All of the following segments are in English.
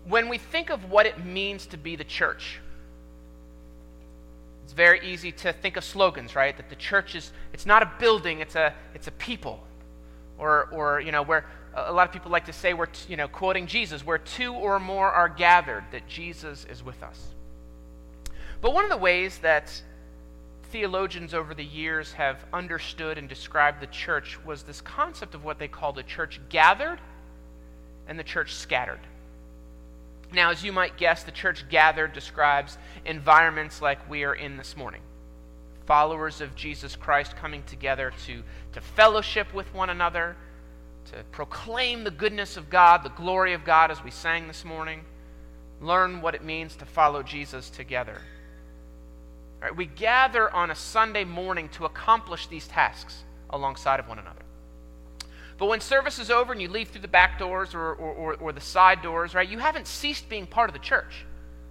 When we think of what it means to be the church, it's very easy to think of slogans, right? That the church it's not a building, it's a people. Or where a lot of people like to say, quoting Jesus, where two or more are gathered, that Jesus is with us. But one of the ways that theologians over the years have understood and described the church was this concept of what they call the church gathered and the church scattered. Now, as you might guess, the church gathered describes environments like we are in this morning. Followers of Jesus Christ coming together to fellowship with one another, to proclaim the goodness of God, the glory of God, as we sang this morning, learn what it means to follow Jesus together. All right, we gather on a Sunday morning to accomplish these tasks alongside of one another. But when service is over and you leave through the back doors or the side doors, right, you haven't ceased being part of the church.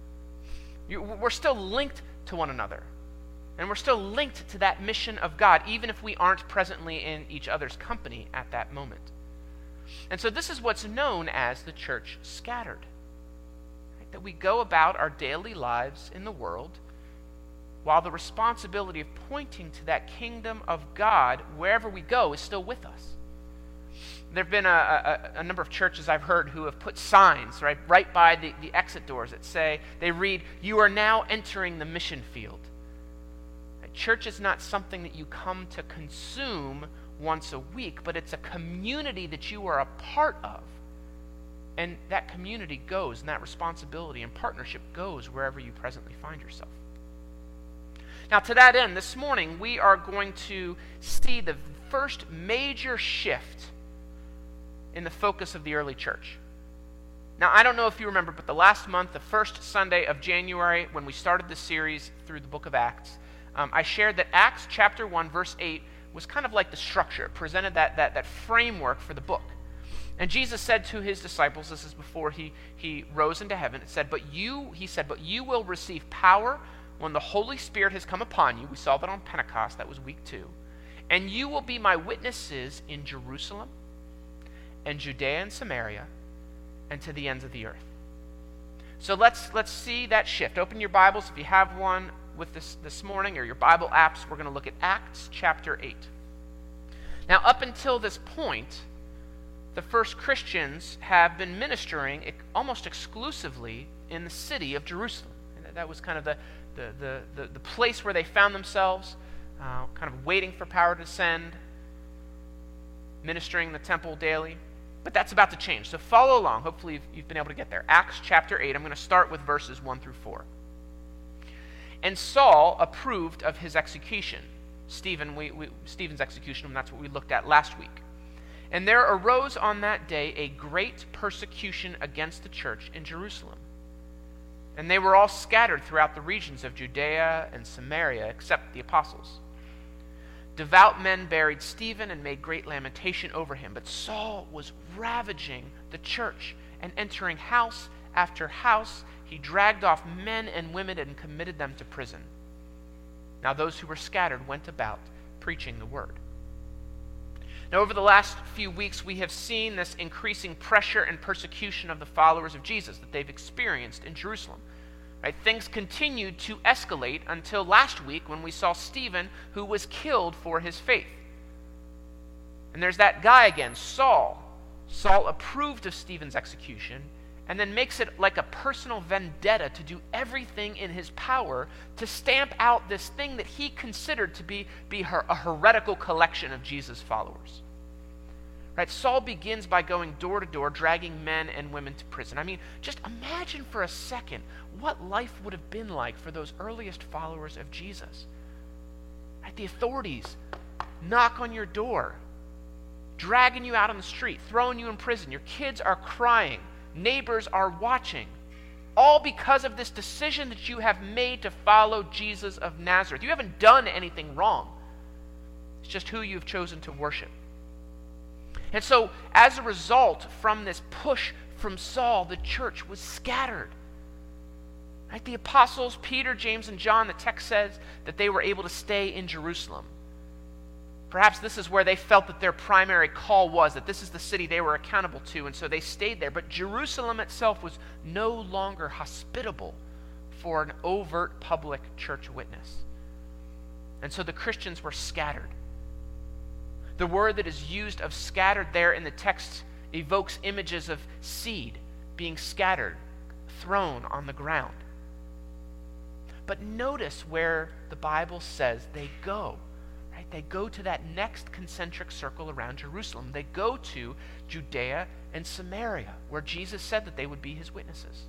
We're still linked to one another. And we're still linked to that mission of God, even if we aren't presently in each other's company at that moment. And so this is what's known as the church scattered. Right? That we go about our daily lives in the world while the responsibility of pointing to that kingdom of God wherever we go is still with us. There have been a number of churches I've heard who have put signs right by the exit doors that say, they read, "You are now entering the mission field." Church is not something that you come to consume once a week, but it's a community that you are a part of. And that community goes, and that responsibility and partnership goes wherever you presently find yourself. Now, to that end, this morning, we are going to see the first major shift in the focus of the early church. Now, I don't know if you remember, but the last month, the first Sunday of January, when we started this series through the book of Acts, I shared that Acts chapter 1, verse 8 was kind of like the structure. It presented that framework for the book. And Jesus said to his disciples, this is before he rose into heaven, he said, but you will receive power when the Holy Spirit has come upon you. We saw that on Pentecost, that was week 2. And you will be my witnesses in Jerusalem and Judea and Samaria and to the ends of the earth. So let's see that shift. Open your Bibles if you have one with this morning, or your Bible apps. We're going to look at Acts chapter 8. Now, up until this point, the first Christians have been ministering almost exclusively in the city of Jerusalem. And that was kind of the place where they found themselves, kind of waiting for power to descend, ministering in the temple daily. But that's about to change. So follow along. Hopefully you've been able to get there. Acts chapter 8. I'm going to start with verses 1 through 4. And Saul approved of his execution. Stephen's execution, and that's what we looked at last week. And there arose on that day a great persecution against the church in Jerusalem. And they were all scattered throughout the regions of Judea and Samaria, except the apostles. Devout men buried Stephen and made great lamentation over him. But Saul was ravaging the church and entering house after house. He dragged off men and women and committed them to prison. Now those who were scattered went about preaching the word. Now over the last few weeks, we have seen this increasing pressure and persecution of the followers of Jesus that they've experienced in Jerusalem. Right? Things continued to escalate until last week when we saw Stephen, who was killed for his faith. And there's that guy again, Saul. Saul approved of Stephen's execution, and then makes it like a personal vendetta to do everything in his power to stamp out this thing that he considered to be a heretical collection of Jesus' followers. Right? Saul begins by going door to door, dragging men and women to prison. I mean, just imagine for a second what life would have been like for those earliest followers of Jesus. Right? The authorities knock on your door, dragging you out on the street, throwing you in prison. Your kids are crying. Neighbors are watching, all because of this decision that you have made to follow Jesus of Nazareth. You haven't done anything wrong. It's just who you've chosen to worship. And so, as a result, from this push from Saul, the church was scattered. Right? The apostles, Peter, James, and John, the text says that they were able to stay in Jerusalem. Perhaps this is where they felt that their primary call was, that this is the city they were accountable to, and so they stayed there. But Jerusalem itself was no longer hospitable for an overt public church witness. And so the Christians were scattered. The word that is used of scattered there in the text evokes images of seed being scattered, thrown on the ground. But notice where the Bible says they go. Right? They go to that next concentric circle around Jerusalem. They go to Judea and Samaria, where Jesus said that they would be his witnesses.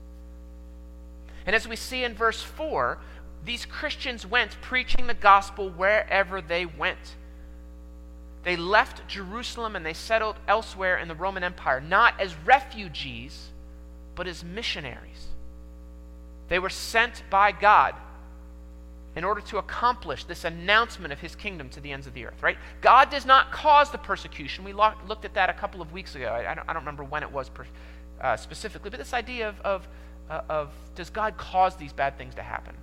And as we see in verse 4, these Christians went preaching the gospel wherever they went. They left Jerusalem and they settled elsewhere in the Roman Empire, not as refugees, but as missionaries. They were sent by God in order to accomplish this announcement of his kingdom to the ends of the earth, right? God does not cause the persecution. We looked at that a couple of weeks ago. I don't remember when it was specifically, but this idea of does God cause these bad things to happen?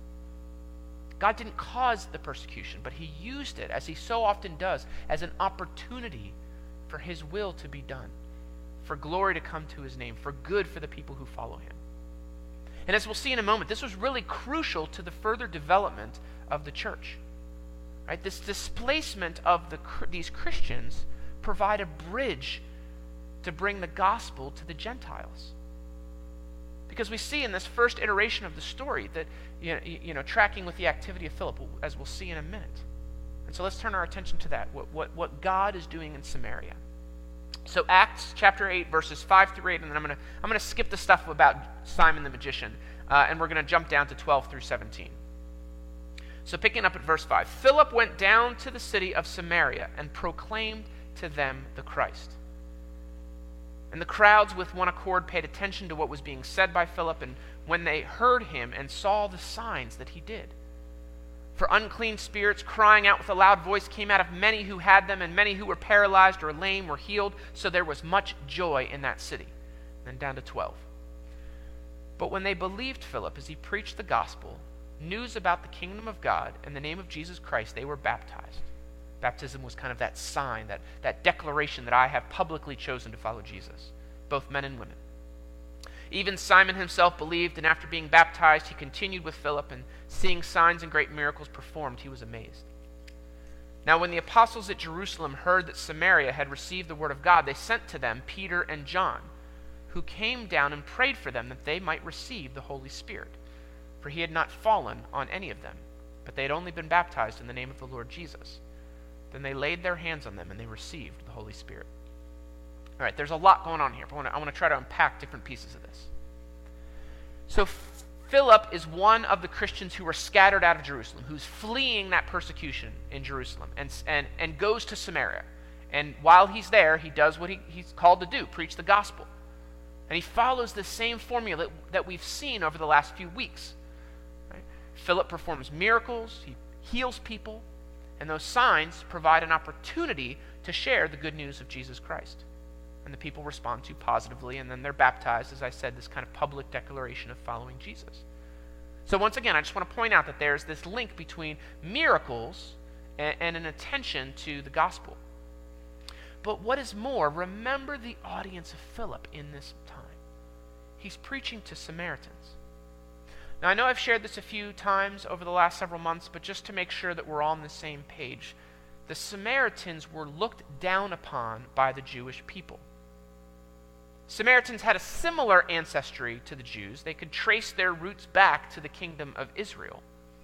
God didn't cause the persecution, but he used it, as he so often does, as an opportunity for his will to be done, for glory to come to his name, for good for the people who follow him. And as we'll see in a moment, this was really crucial to the further development of the church. Right? This displacement of these Christians provide a bridge to bring the gospel to the Gentiles. Because we see in this first iteration of the story that, tracking with the activity of Philip, as we'll see in a minute. And so let's turn our attention to that, what God is doing in Samaria. So Acts chapter 8, verses 5 through 8, and then I'm going to skip the stuff about Simon the magician, and we're going to jump down to 12 through 17. So picking up at verse 5, Philip went down to the city of Samaria and proclaimed to them the Christ. And the crowds with one accord paid attention to what was being said by Philip, and when they heard him and saw the signs that he did. For unclean spirits, crying out with a loud voice, came out of many who had them, and many who were paralyzed or lame were healed. So there was much joy in that city. Then down to 12. But when they believed Philip as he preached the gospel, news about the kingdom of God and the name of Jesus Christ, they were baptized. Baptism was kind of that sign, that declaration that I have publicly chosen to follow Jesus, both men and women. Even Simon himself believed, and after being baptized, he continued with Philip, and seeing signs and great miracles performed, he was amazed. Now when the apostles at Jerusalem heard that Samaria had received the word of God, they sent to them Peter and John, who came down and prayed for them that they might receive the Holy Spirit. For he had not fallen on any of them, but they had only been baptized in the name of the Lord Jesus. Then they laid their hands on them, and they received the Holy Spirit. All right, there's a lot going on here, but I want to try to unpack different pieces of this. So Philip is one of the Christians who were scattered out of Jerusalem, who's fleeing that persecution in Jerusalem, and goes to Samaria. And while he's there, he does what he's called to do, preach the gospel. And he follows the same formula that we've seen over the last few weeks. Right? Philip performs miracles, he heals people, and those signs provide an opportunity to share the good news of Jesus Christ. And the people respond to positively, and then they're baptized, as I said, this kind of public declaration of following Jesus. So once again, I just want to point out that there's this link between miracles and an attention to the gospel. But what is more, remember the audience of Philip in this time. He's preaching to Samaritans. Now, I know I've shared this a few times over the last several months, but just to make sure that we're all on the same page, the Samaritans were looked down upon by the Jewish people. Samaritans had a similar ancestry to the Jews. They could trace their roots back to the kingdom of Israel.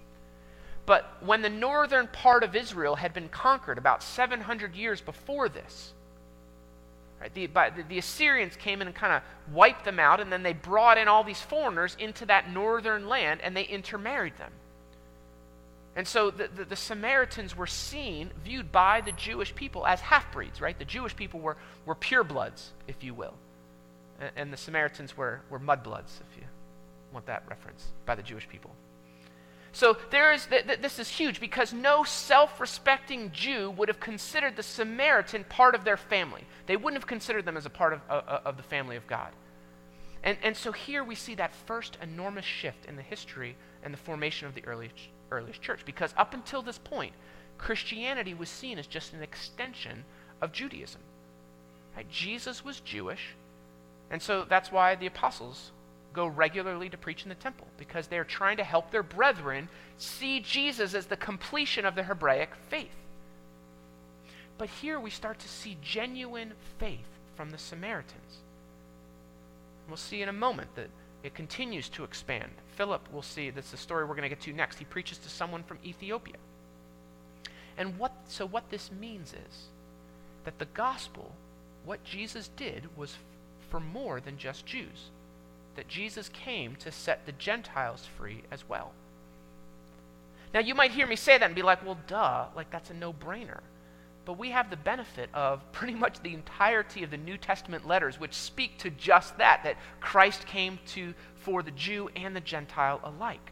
But when the northern part of Israel had been conquered about 700 years before this, right, the Assyrians came in and kind of wiped them out, and then they brought in all these foreigners into that northern land, and they intermarried them. And so the Samaritans were viewed by the Jewish people as half-breeds, right? The Jewish people were purebloods, if you will. And the Samaritans were mudbloods, if you want that reference, by the Jewish people. So this is huge, because no self-respecting Jew would have considered the Samaritan part of their family. They wouldn't have considered them as a part of the family of God. And so here we see that first enormous shift in the history and the formation of the earliest church, because up until this point, Christianity was seen as just an extension of Judaism. Right? Jesus was Jewish, and so that's why the apostles go regularly to preach in the temple, because they're trying to help their brethren see Jesus as the completion of the Hebraic faith. But here we start to see genuine faith from the Samaritans. We'll see in a moment that it continues to expand. Philip, we'll see, that's the story we're going to get to next. He preaches to someone from Ethiopia. And what this means is that the gospel, what Jesus did, was for more than just Jews. That Jesus came to set the Gentiles free as well. Now you might hear me say that and be like, well, duh, like that's a no-brainer. But we have the benefit of pretty much the entirety of the New Testament letters which speak to just that Christ came for the Jew and the Gentile alike.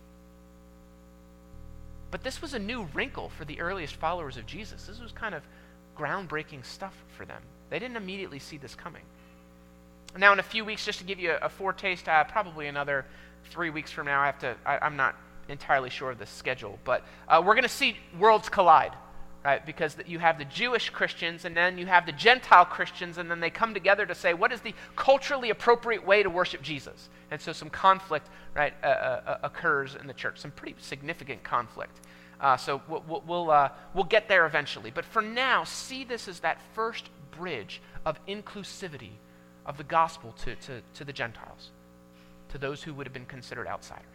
But this was a new wrinkle for the earliest followers of Jesus. This was kind of groundbreaking stuff for them. They didn't immediately see this coming. Now, in a few weeks, just to give you a foretaste, probably another 3 weeks from now, I'm not entirely sure of the schedule, but we're going to see worlds collide, right? Because you have the Jewish Christians, and then you have the Gentile Christians, and then they come together to say, what is the culturally appropriate way to worship Jesus? And so some conflict, right, occurs in the church, some pretty significant conflict. So we'll get there eventually. But for now, see this as that first bridge of inclusivity of the gospel to the Gentiles, to those who would have been considered outsiders.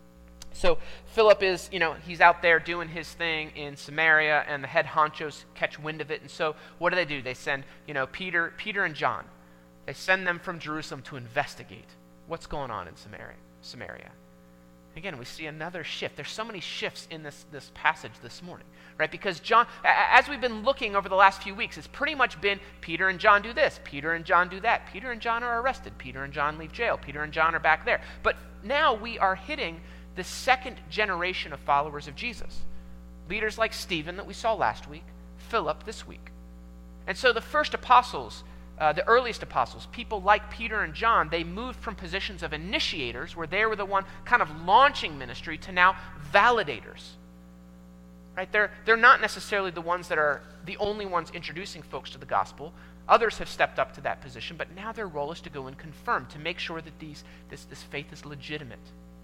So Philip is, he's out there doing his thing in Samaria, and the head honchos catch wind of it. And so what do? They send, Peter and John. They send them from Jerusalem to investigate what's going on in Samaria. Again, we see another shift. There's so many shifts in this passage this morning, right? Because John, as we've been looking over the last few weeks, it's pretty much been Peter and John do this, Peter and John do that, Peter and John are arrested, Peter and John leave jail, Peter and John are back there. But now we are hitting the second generation of followers of Jesus. Leaders like Stephen that we saw last week, Philip this week. And so the first apostles, the earliest apostles, people like Peter and John, they moved from positions of initiators, where they were the one kind of launching ministry, to now validators. Right? They're not necessarily the ones that are the only ones introducing folks to the gospel. Others have stepped up to that position, but now their role is to go and confirm, to make sure that this faith is legitimate.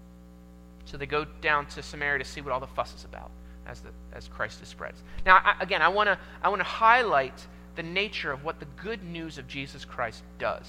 So they go down to Samaria to see what all the fuss is about as Christ spreads. Now, I want to highlight the nature of what the good news of Jesus Christ does.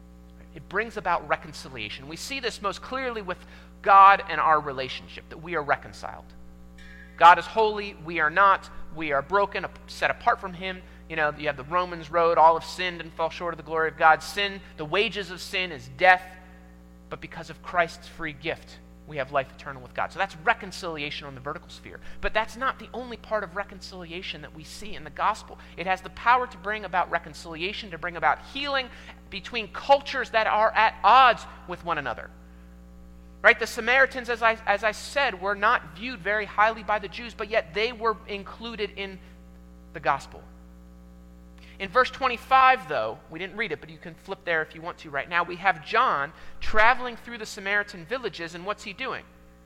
It brings about reconciliation. We see this most clearly with God and our relationship, that we are reconciled. God is holy, we are not. We are broken, set apart from Him. You have the Romans road, all have sinned and fall short of the glory of God. Sin, the wages of sin is death, but because of Christ's free gift, we have life eternal with God. So that's reconciliation on the vertical sphere. But that's not the only part of reconciliation that we see in the gospel. It has the power to bring about reconciliation, to bring about healing between cultures that are at odds with one another. Right? The Samaritans, as I said, were not viewed very highly by the Jews, but yet they were included in the gospel. In verse 25, though, we didn't read it, but you can flip there if you want to right now. We have John traveling through the Samaritan villages, and what's he doing?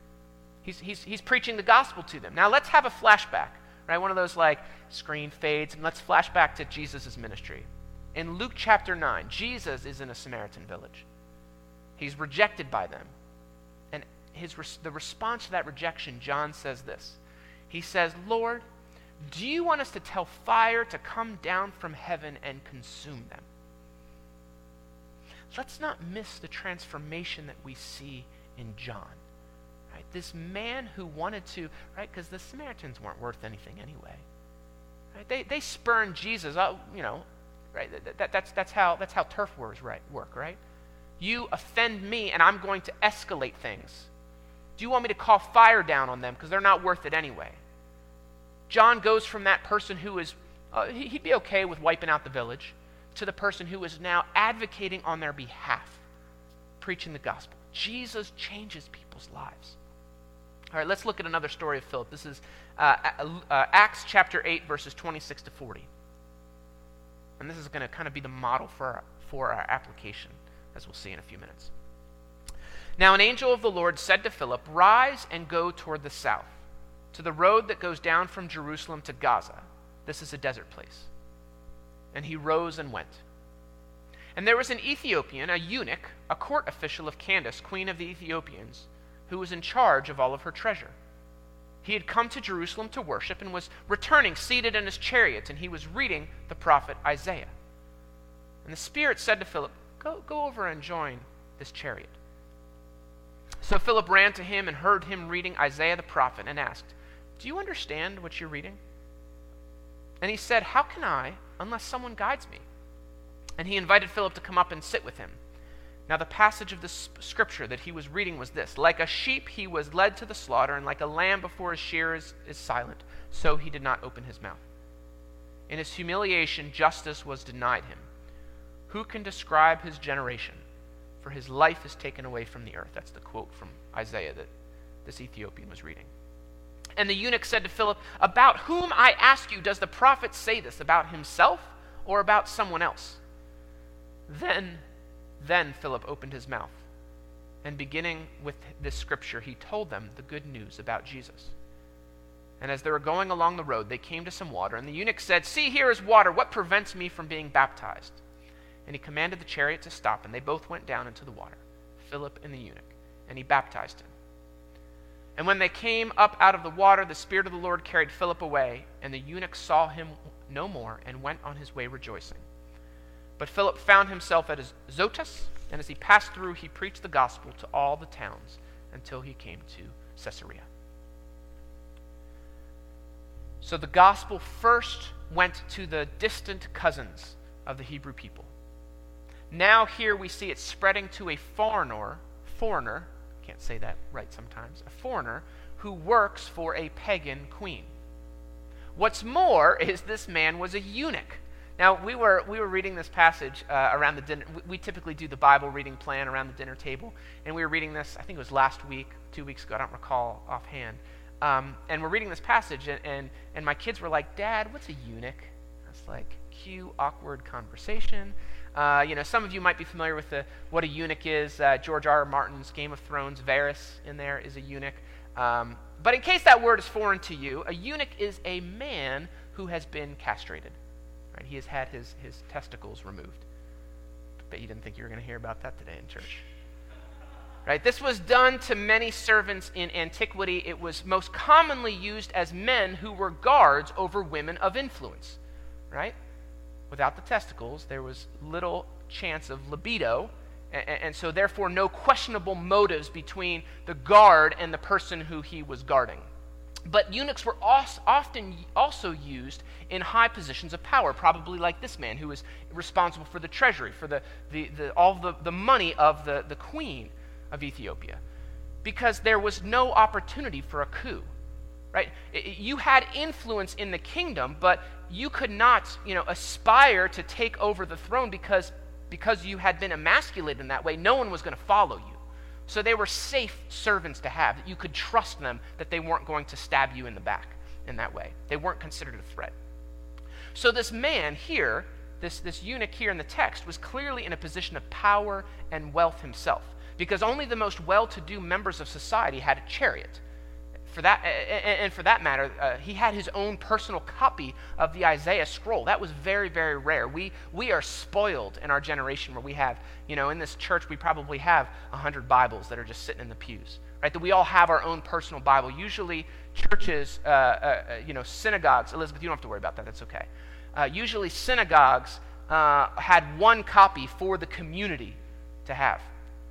He's preaching the gospel to them. Now let's have a flashback, right? One of those screen fades, and let's flash back to Jesus' ministry. In Luke chapter 9, Jesus is in a Samaritan village. He's rejected by them. And the response to that rejection, John says this. He says, Lord, do you want us to tell fire to come down from heaven and consume them? Let's not miss the transformation that we see in John. Right? This man who wanted to, right? Because the Samaritans weren't worth anything anyway. Right? They spurned Jesus. Right? That's how turf wars work, right? You offend me, and I'm going to escalate things. Do you want me to call fire down on them because they're not worth it anyway? John goes from that person who is, he'd be okay with wiping out the village, to the person who is now advocating on their behalf, preaching the gospel. Jesus changes people's lives. All right, let's look at another story of Philip. This is Acts chapter 8, verses 26 to 40. And this is going to kind of be the model for our application, as we'll see in a few minutes. Now an angel of the Lord said to Philip, "Rise and go toward the south." to the road that goes down from Jerusalem to Gaza. This is a desert place. And he rose and went. And there was an Ethiopian, a eunuch, a court official of Candace, queen of the Ethiopians, who was in charge of all of her treasure. He had come to Jerusalem to worship and was returning seated in his chariot, and he was reading the prophet Isaiah. And the Spirit said to Philip, Go over and join this chariot. So Philip ran to him and heard him reading Isaiah the prophet and asked, Do you understand what you're reading? And he said, How can I, unless someone guides me? And he invited Philip to come up and sit with him. Now the passage of the scripture that he was reading was this: Like a sheep he was led to the slaughter, and like a lamb before his shearer is silent, so he did not open his mouth. In his humiliation justice was denied him. Who can describe his generation? For his life is taken away from the earth. That's the quote from Isaiah that this Ethiopian was reading. And the eunuch said to Philip, About whom, I ask you, does the prophet say this? About himself or about someone else? Then Philip opened his mouth, and beginning with this scripture, he told them the good news about Jesus. And as they were going along the road, they came to some water, and the eunuch said, See, here is water. What prevents me from being baptized? And he commanded the chariot to stop, and they both went down into the water, Philip and the eunuch, and he baptized him. And when they came up out of the water, the Spirit of the Lord carried Philip away, and the eunuch saw him no more and went on his way rejoicing. But Philip found himself at Azotus, and as he passed through, he preached the gospel to all the towns until he came to Caesarea. So the gospel first went to the distant cousins of the Hebrew people. Now here we see it spreading to a foreigner, can't say that right sometimes, a foreigner who works for a pagan queen. What's more is this man was a eunuch. Now, we were reading this passage around the dinner. We typically do the Bible reading plan around the dinner table, and we were reading this, I think it was last week, 2 weeks ago, I don't recall offhand. And we're reading this passage, and my kids were like, Dad, what's a eunuch? I was like, cue awkward conversation. Some of you might be familiar with what a eunuch is. George R. R. Martin's Game of Thrones, Varys in there is a eunuch. But in case that word is foreign to you, a eunuch is a man who has been castrated. Right? He has had his testicles removed. Bet you didn't think you were going to hear about that today in church. Right? This was done to many servants in antiquity. It was most commonly used as men who were guards over women of influence. Right? Without the testicles, there was little chance of libido, and so therefore no questionable motives between the guard and the person who he was guarding. But eunuchs were often also used in high positions of power, probably like this man who was responsible for the treasury, for all the money of the queen of Ethiopia, because there was no opportunity for a coup. Right? You had influence in the kingdom, but you could not, aspire to take over the throne because you had been emasculated in that way. No one was going to follow you. So they were safe servants to have, that you could trust them, that they weren't going to stab you in the back in that way. They weren't considered a threat. So this man here, this eunuch here in the text, was clearly in a position of power and wealth himself, because only the most well-to-do members of society had a chariot. For that matter, he had his own personal copy of the Isaiah scroll. That was very, very rare. We are spoiled in our generation where we have, in this church, we probably have 100 Bibles that are just sitting in the pews, right? That we all have our own personal Bible. Usually churches, synagogues, Elizabeth, you don't have to worry about that. That's okay. Usually synagogues had one copy for the community to have.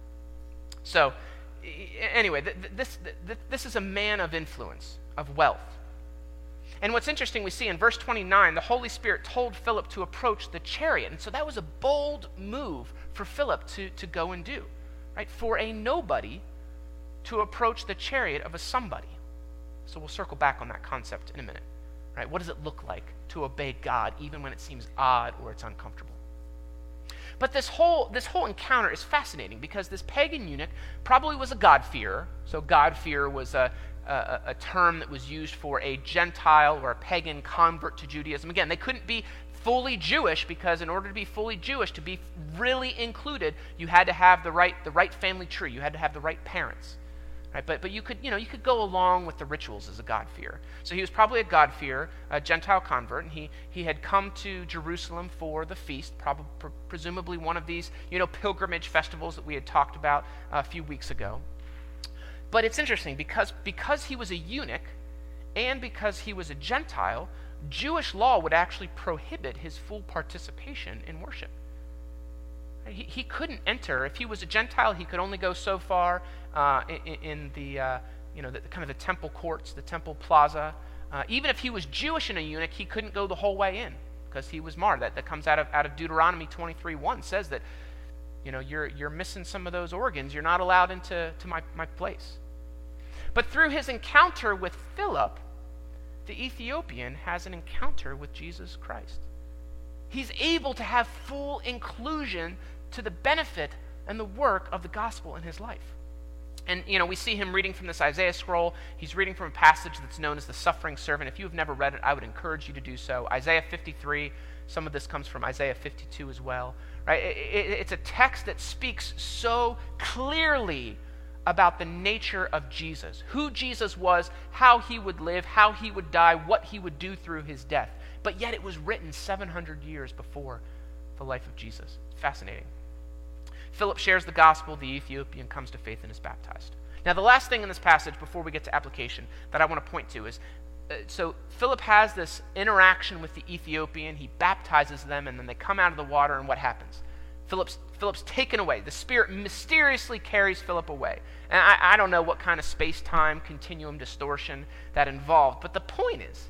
So, anyway, this is a man of influence, of wealth. And what's interesting, we see in verse 29, the Holy Spirit told Philip to approach the chariot. And so that was a bold move for Philip to go and do, right? For a nobody to approach the chariot of a somebody. So we'll circle back on that concept in a minute, right? What does it look like to obey God even when it seems odd or it's uncomfortable? But this whole encounter is fascinating because this pagan eunuch probably was a God-fearer. So God-fearer was a term that was used for a Gentile or a pagan convert to Judaism. Again, they couldn't be fully Jewish because in order to be fully Jewish, to be really included, you had to have the right family tree. You had to have the right parents. Right? But you could go along with the rituals as a God-fearer. So he was probably a God-fearer, a Gentile convert, and he had come to Jerusalem for the feast, presumably one of these pilgrimage festivals that we had talked about a few weeks ago. But it's interesting because he was a eunuch and because he was a Gentile, Jewish law would actually prohibit his full participation in worship. He couldn't enter. If he was a Gentile, he could only go so far in the kind of the temple courts, the temple plaza. Even if he was Jewish and a eunuch, he couldn't go the whole way in because he was marred. That comes out of Deuteronomy 23:1, says that you're missing some of those organs. You're not allowed into my place. But through his encounter with Philip, the Ethiopian has an encounter with Jesus Christ. He's able to have full inclusion to the benefit and the work of the gospel in his life. And, we see him reading from this Isaiah scroll. He's reading from a passage that's known as the suffering servant. If you have never read it, I would encourage you to do so. Isaiah 53, some of this comes from Isaiah 52 as well. Right? It's a text that speaks so clearly about the nature of Jesus, who Jesus was, how he would live, how he would die, what he would do through his death. But yet it was written 700 years before the life of Jesus. Fascinating. Philip shares the gospel. The Ethiopian comes to faith and is baptized. Now, the last thing in this passage before we get to application that I want to point to is, so Philip has this interaction with the Ethiopian. He baptizes them, and then they come out of the water, and what happens? Philip's taken away. The Spirit mysteriously carries Philip away. And I don't know what kind of space-time continuum distortion that involved, but the point is,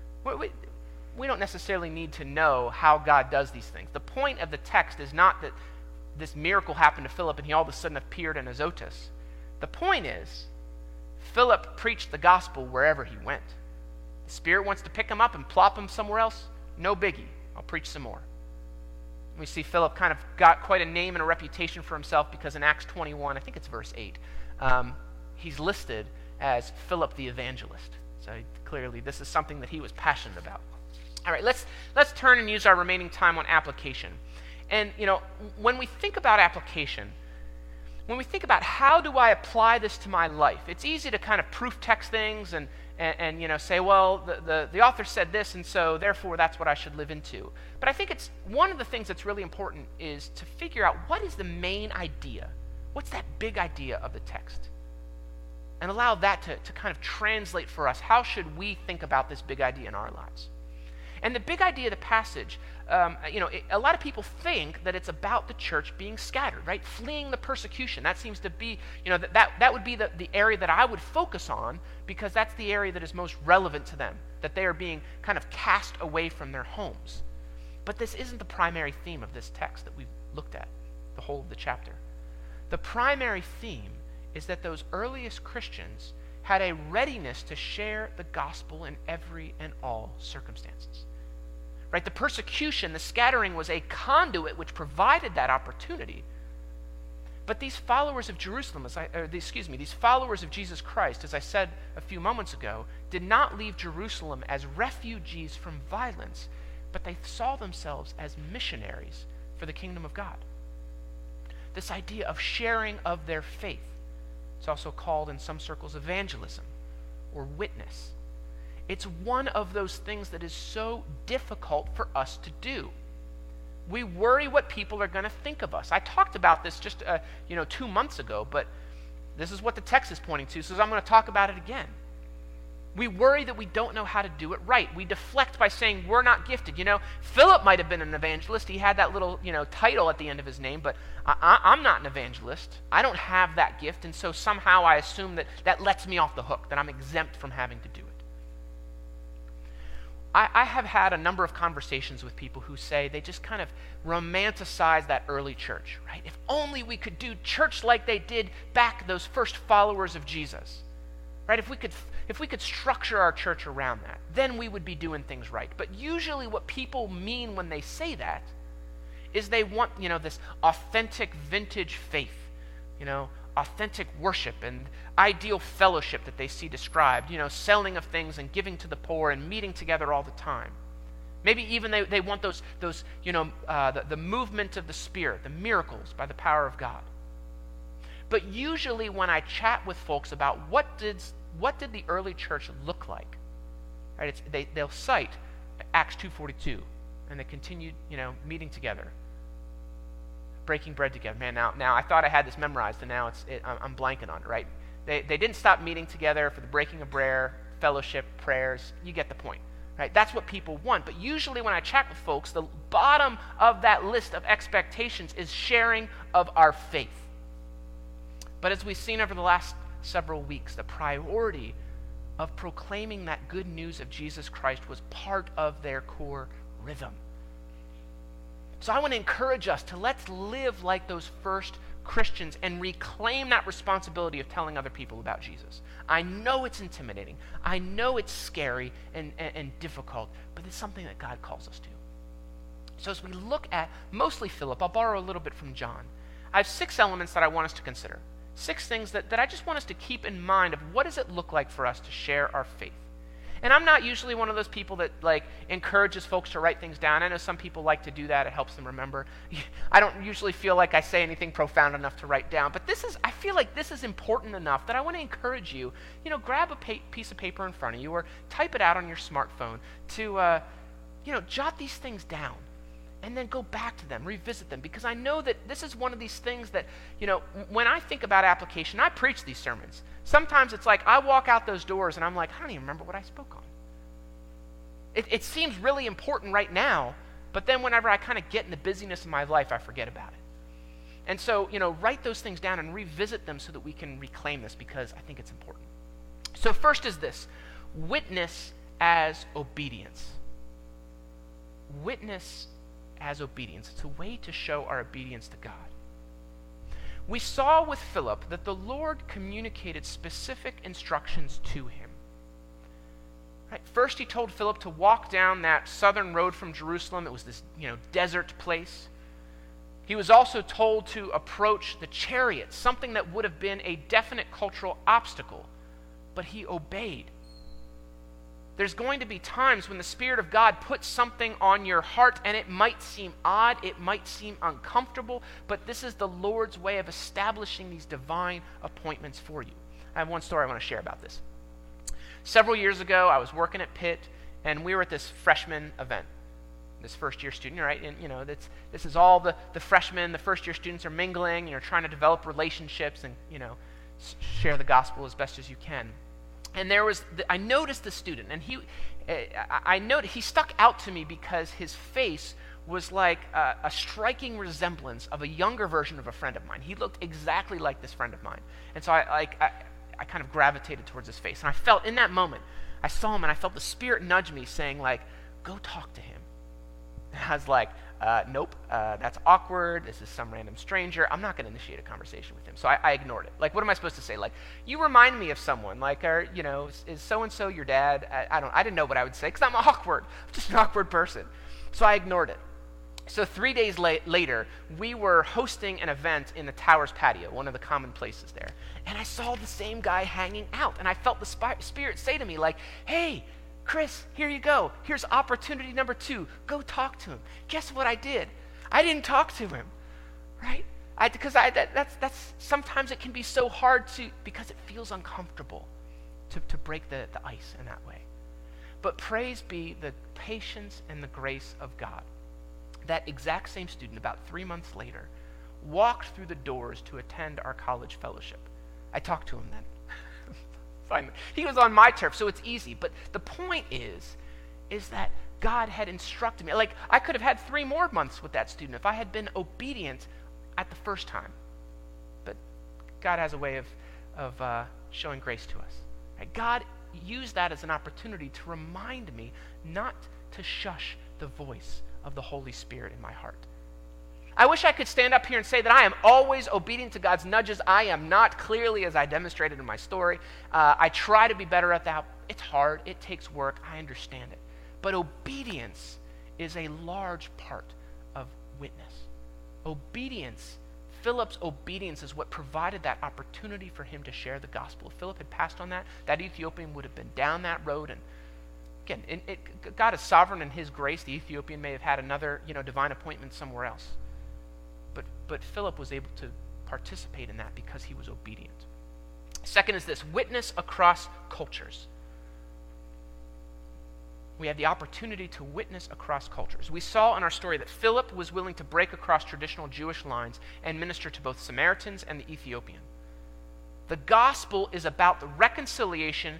we don't necessarily need to know how God does these things. The point of the text is not that this miracle happened to Philip and he all of a sudden appeared in Azotus. The point is, Philip preached the gospel wherever he went. The Spirit wants to pick him up and plop him somewhere else. No biggie. I'll preach some more. We see Philip kind of got quite a name and a reputation for himself because in Acts 21, I think it's verse 8, he's listed as Philip the evangelist. So clearly this is something that he was passionate about. All right, let's turn and use our remaining time on application. And, when we think about application, when we think about how do I apply this to my life, it's easy to kind of proof text things and say, well, the author said this, and so therefore that's what I should live into. But I think it's one of the things that's really important is to figure out what is the main idea. What's that big idea of the text? And allow that to kind of translate for us. How should we think about this big idea in our lives? And the big idea of the passage, a lot of people think that it's about the church being scattered, right? Fleeing the persecution. That seems to be, that would be the area that I would focus on because that's the area that is most relevant to them, that they are being kind of cast away from their homes. But this isn't the primary theme of this text that we've looked at, the whole of the chapter. The primary theme is that those earliest Christians had a readiness to share the gospel in every and all circumstances. Right? The persecution, the scattering was a conduit which provided that opportunity. But these followers of Jerusalem, these followers of Jesus Christ, as I said a few moments ago, did not leave Jerusalem as refugees from violence, but they saw themselves as missionaries for the kingdom of God. This idea of sharing of their faith, it's also called in some circles evangelism or witness. It's one of those things that is so difficult for us to do. We worry what people are going to think of us. I talked about this just 2 months ago, but this is what the text is pointing to, so I'm going to talk about it again. We worry that we don't know how to do it right. We deflect by saying we're not gifted. Philip might have been an evangelist. He had that little title at the end of his name, but I'm not an evangelist. I don't have that gift, and so somehow I assume that lets me off the hook, that I'm exempt from having to do it. I have had a number of conversations with people who say they just kind of romanticize that early church, right? If only we could do church like they did back those first followers of Jesus, right? If we could structure our church around that, then we would be doing things right. But usually what people mean when they say that is they want, this authentic vintage faith, authentic worship and ideal fellowship that they see described, selling of things and giving to the poor and meeting together all the time. Maybe even they want the movement of the Spirit, the miracles by the power of God. But usually when I chat with folks about what did the early church look like, right? They'll cite Acts 2:42, and they continued, meeting together, breaking bread together. Man, now I thought I had this memorized, and now I'm blanking on it, right? They didn't stop meeting together for the breaking of bread, fellowship, prayers. You get the point, right? That's what people want. But usually when I chat with folks, the bottom of that list of expectations is sharing of our faith. But as we've seen over the last several weeks, the priority of proclaiming that good news of Jesus Christ was part of their core rhythm. So I want to encourage us to let's live like those first Christians and reclaim that responsibility of telling other people about Jesus. I know it's intimidating. I know it's scary and difficult, but it's something that God calls us to. So as we look at mostly Philip, I'll borrow a little bit from John. I have 6 elements that I want us to consider. 6 things that I just want us to keep in mind of what does it look like for us to share our faith. And I'm not usually one of those people that encourages folks to write things down. I know some people like to do that. It helps them remember. I don't usually feel like I say anything profound enough to write down. But I feel like this is important enough that I want to encourage you, grab a piece of paper in front of you or type it out on your smartphone to, jot these things down. And then go back to them, revisit them, because I know that this is one of these things that, when I think about application, I preach these sermons. Sometimes it's like I walk out those doors and I'm like, I don't even remember what I spoke on. It seems really important right now, but then whenever I kind of get in the busyness of my life, I forget about it. And so, write those things down and revisit them so that we can reclaim this, because I think it's important. So first is this: witness as obedience. Witness as obedience. It's a way to show our obedience to God. We saw with Philip that the Lord communicated specific instructions to him. Right? First, he told Philip to walk down that southern road from Jerusalem. It was this, desert place. He was also told to approach the chariot, something that would have been a definite cultural obstacle, but he obeyed. There's going to be times when the Spirit of God puts something on your heart, and it might seem odd, it might seem uncomfortable, but this is the Lord's way of establishing these divine appointments for you. I have one story I want to share about this. Several years ago, I was working at Pitt, and we were at this freshman event, this first-year student, right? And, this is all the freshmen, the first-year students are mingling, and you're trying to develop relationships and, share the gospel as best as you can. And I noticed the student, and he stuck out to me because his face was like a striking resemblance of a younger version of a friend of mine. He looked exactly like this friend of mine. And so I kind of gravitated towards his face. And I felt in that moment, I saw him and I felt the Spirit nudge me saying go talk to him. And I was like, nope, that's awkward. This is some random stranger. I'm not going to initiate a conversation with him. So I ignored it. What am I supposed to say? You remind me of someone. Is so-and-so your dad? I didn't know what I would say because I'm awkward. I'm just an awkward person. So I ignored it. So 3 days later, we were hosting an event in the Towers patio, one of the common places there. And I saw the same guy hanging out. And I felt the Spirit say to me, hey, Chris, here you go. Here's opportunity number 2. Go talk to him. Guess what I did? I didn't talk to him, right? Because that's sometimes it can be so hard because it feels uncomfortable to break the ice in that way. But praise be the patience and the grace of God. That exact same student, about 3 months later, walked through the doors to attend our college fellowship. I talked to him then. Finally. He was on my turf, so it's easy. But the point is that God had instructed me. I could have had 3 more months with that student if I had been obedient at the first time. But God has a way of showing grace to us. Right? God used that as an opportunity to remind me not to shush the voice of the Holy Spirit in my heart. I wish I could stand up here and say that I am always obedient to God's nudges. I am not, clearly, as I demonstrated in my story. I try to be better at that. It's hard. It takes work. I understand it. But obedience is a large part of witness. Philip's obedience is what provided that opportunity for him to share the gospel. If Philip had passed on that Ethiopian would have been down that road. And again, God is sovereign in his grace. The Ethiopian may have had another, divine appointment somewhere else. But Philip was able to participate in that because he was obedient. Second is this: witness across cultures. We have the opportunity to witness across cultures. We saw in our story that Philip was willing to break across traditional Jewish lines and minister to both Samaritans and the Ethiopian. The gospel is about the reconciliation,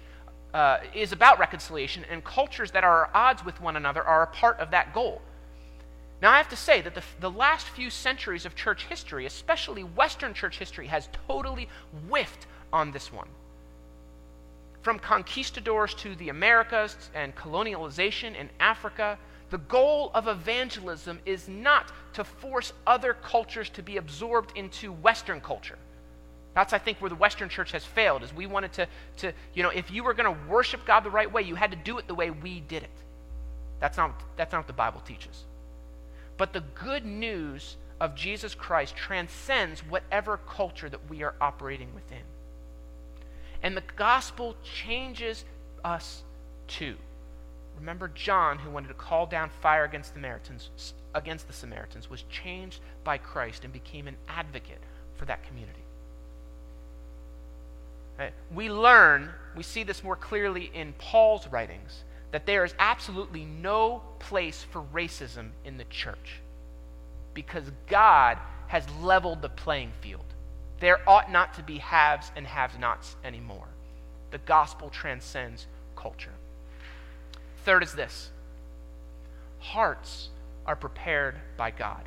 and cultures that are at odds with one another are a part of that goal. Now, I have to say that the last few centuries of church history, especially Western church history, has totally whiffed on this one. From conquistadors to the Americas and colonialization in Africa, the goal of evangelism is not to force other cultures to be absorbed into Western culture. That's, I think, where the Western church has failed, is we wanted to if you were going to worship God the right way, you had to do it the way we did it. That's not what the Bible teaches. But the good news of Jesus Christ transcends whatever culture that we are operating within. And the gospel changes us too. Remember John, who wanted to call down fire against the Samaritans, was changed by Christ and became an advocate for that community. We see this more clearly in Paul's writings, that there is absolutely no place for racism in the church because God has leveled the playing field. There ought not to be haves and have-nots anymore. The gospel transcends culture. Third is this: hearts are prepared by God.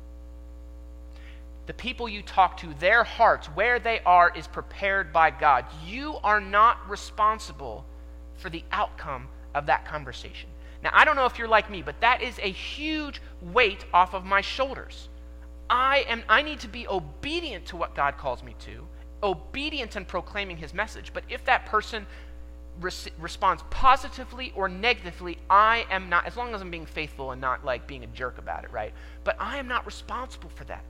The people you talk to, their hearts, where they are, is prepared by God. You are not responsible for the outcome of that conversation. Now, I don't know if you're like me, but that is a huge weight off of my shoulders. I need to be obedient to what God calls me to, obedient in proclaiming his message. But if that person responds positively or negatively, I am not, as long as I'm being faithful and not like being a jerk about it, right? But I am not responsible for that.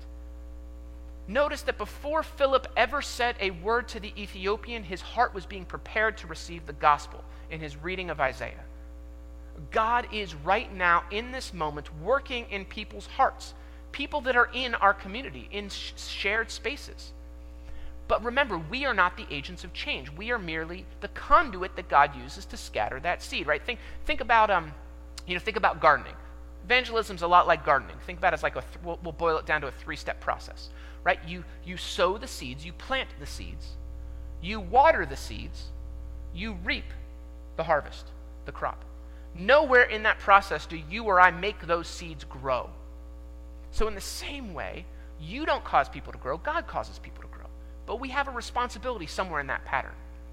Notice that before Philip ever said a word to the Ethiopian, his heart was being prepared to receive the gospel in his reading of Isaiah. God is right now, in this moment, working in people's hearts. People that are in our community, in shared spaces. But remember, we are not the agents of change. We are merely the conduit that God uses to scatter that seed, right? Think about gardening. Evangelism's a lot like gardening. Think about it as we'll boil it down to a 3-step process, right? You sow the seeds, you plant the seeds, you water the seeds, you reap the harvest, the crop. Nowhere in that process do you or I make those seeds grow. So in the same way, you don't cause people to grow, God causes people to grow. But we have a responsibility somewhere in that pattern.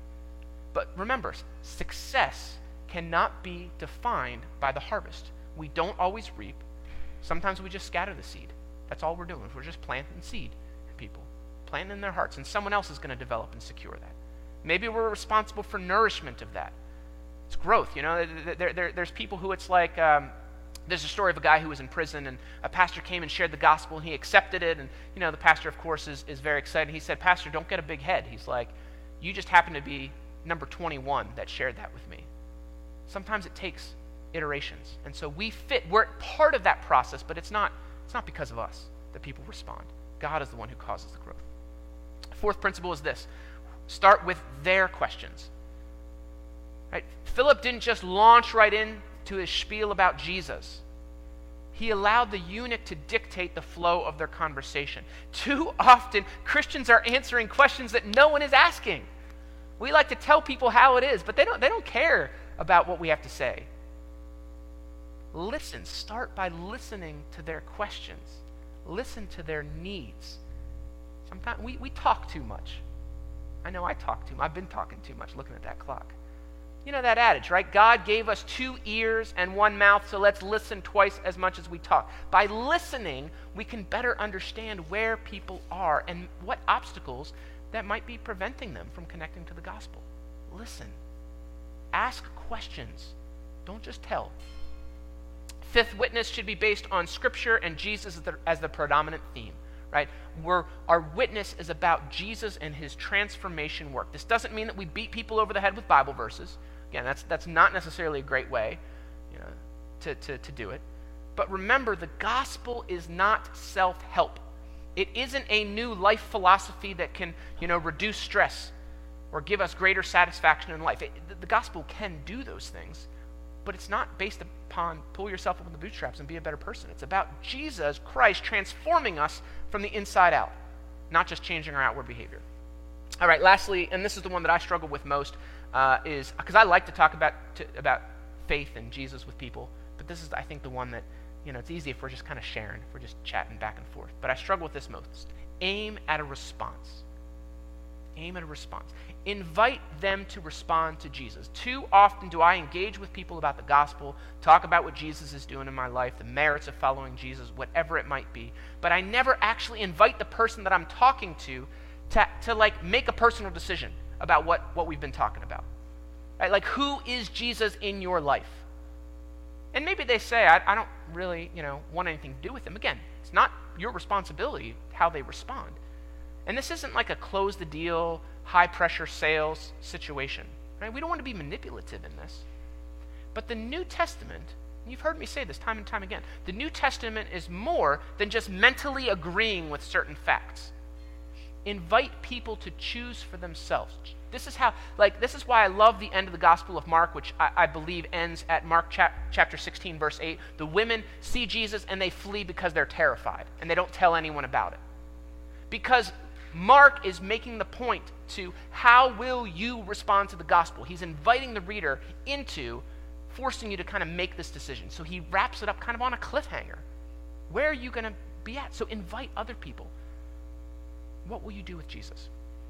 But remember, success cannot be defined by the harvest. We don't always reap. Sometimes we just scatter the seed. That's all we're doing. We're just planting seed in people, planting in their hearts, and someone else is going to develop and secure that. Maybe we're responsible for nourishment of that. It's growth. There's people who it's like, there's a story of a guy who was in prison, and a pastor came and shared the gospel, and he accepted it, and the pastor, of course, is very excited. He said, "Pastor, don't get a big head." He's like, "You just happen to be number 21 that shared that with me." Sometimes it takes iterations, and so we're part of that process, but it's not because of us that people respond. God is the one who causes the growth. Fourth principle is this: start with their questions. Right? Philip didn't just launch right into his spiel about Jesus. He allowed the eunuch to dictate the flow of their conversation. Too often, Christians are answering questions that no one is asking. We like to tell people how it is, but they don't care about what we have to say. Listen. Start by listening to their questions. Listen to their needs. Sometimes we talk too much. I know I talk too much. I've been talking too much looking at that clock. You know that adage, right? God gave us 2 ears and 1 mouth, so let's listen twice as much as we talk. By listening, we can better understand where people are and what obstacles that might be preventing them from connecting to the gospel. Listen. Ask questions. Don't just tell. Fifth, witness should be based on Scripture and Jesus as the predominant theme, right? Our witness is about Jesus and his transformation work. This doesn't mean that we beat people over the head with Bible verses. Again, that's not necessarily a great way, to do it. But remember, the gospel is not self-help. It isn't a new life philosophy that can, reduce stress or give us greater satisfaction in life. The gospel can do those things, but it's not based upon pull yourself up in the bootstraps and be a better person. It's about Jesus Christ transforming us from the inside out, not just changing our outward behavior. All right, lastly, and this is the one that I struggle with most, is because I like to talk about faith and Jesus with people, but this is, I think, the one that, it's easy if we're just kind of sharing, if we're just chatting back and forth. But I struggle with this most. Aim at a response. Aim at a response. Invite them to respond to Jesus. Too often do I engage with people about the gospel, talk about what Jesus is doing in my life, the merits of following Jesus, whatever it might be, but I never actually invite the person that I'm talking to make a personal decision about what we've been talking about. Right? Like, who is Jesus in your life? And maybe they say, I don't really, want anything to do with him. Again, it's not your responsibility how they respond. And this isn't like a close the deal, high pressure sales situation. Right? We don't want to be manipulative in this. But the New Testament, and you've heard me say this time and time again, the New Testament is more than just mentally agreeing with certain facts. Invite people to choose for themselves. This is why I love the end of the Gospel of Mark, which I believe ends at Mark chapter 16, verse 8. The women see Jesus and they flee because they're terrified, and they don't tell anyone about it. Because Mark is making the point to how will you respond to the gospel. He's inviting the reader into forcing you to kind of make this decision. So he wraps it up kind of on a cliffhanger. Where are you going to be at? So invite other people. What will you do with Jesus?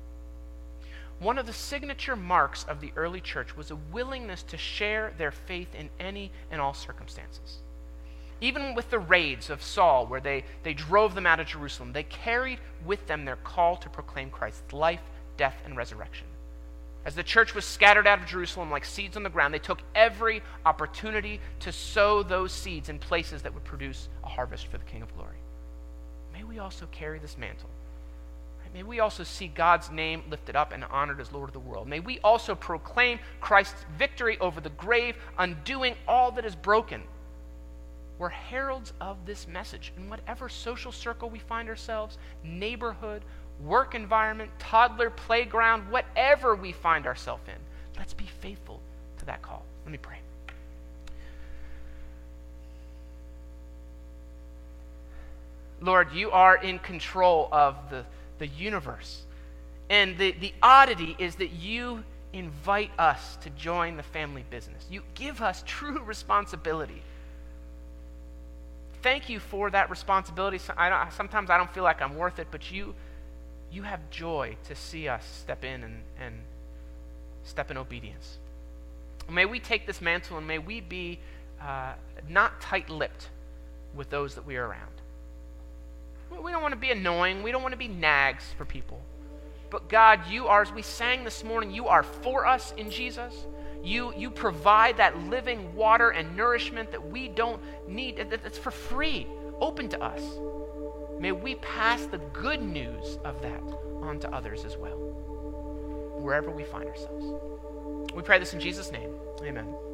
One of the signature marks of the early church was a willingness to share their faith in any and all circumstances. Even with the raids of Saul, where they drove them out of Jerusalem, they carried with them their call to proclaim Christ's life, death, and resurrection. As the church was scattered out of Jerusalem like seeds on the ground, they took every opportunity to sow those seeds in places that would produce a harvest for the King of Glory. May we also carry this mantle. May we also see God's name lifted up and honored as Lord of the world. May we also proclaim Christ's victory over the grave, undoing all that is broken. We're heralds of this message in whatever social circle we find ourselves, neighborhood, work environment, toddler playground, whatever we find ourselves in. Let's be faithful to that call. Let me pray. Lord, you are in control of the universe. And the oddity is that you invite us to join the family business. You give us true responsibility. Thank you for that responsibility. Sometimes I don't feel like I'm worth it, but you have joy to see us step in and step in obedience. May we take this mantle and may we be not tight-lipped with those that we are around. We don't want to be annoying. We don't want to be nags for people. But God, you are, as we sang this morning, you are for us in Jesus. You provide that living water and nourishment that we don't need. It's for free, open to us. May we pass the good news of that on to others as well, wherever we find ourselves. We pray this in Jesus' name. Amen.